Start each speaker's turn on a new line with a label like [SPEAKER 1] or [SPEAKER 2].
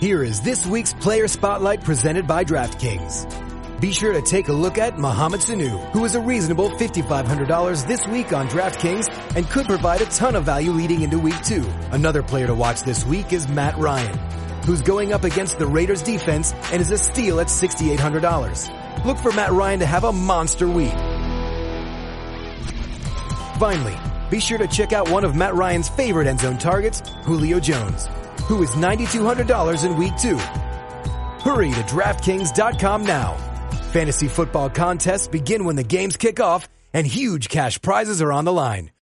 [SPEAKER 1] Here is this week's Player Spotlight presented by DraftKings. Be sure to take a look at Mohamed Sanu, who is a reasonable $5,500 this week on DraftKings and could provide a ton of value leading into week 2. Another player to watch this week is Matt Ryan, who's going up against the Raiders defense and is a steal at $6,800. Look for Matt Ryan to have a monster week. Finally, be sure to check out one of Matt Ryan's favorite end zone targets, Julio Jones, who is $9,200 in week 2. Hurry to DraftKings.com now. Fantasy football contests begin when the games kick off and huge cash prizes are on the line.